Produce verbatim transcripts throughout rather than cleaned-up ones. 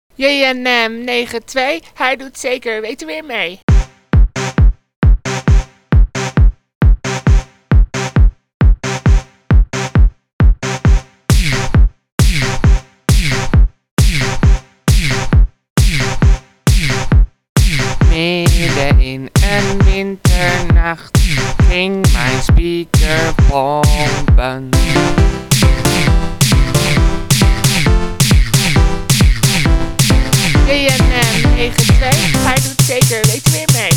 J N M negen twee, hij doet zeker weten weer mee. Midden in een winternacht ging mijn speaker pompen. J N M negen twee, hij doet zeker weten weer mee.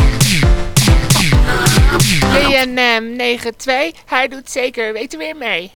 J N M negen twee, hij doet zeker weten weer mee.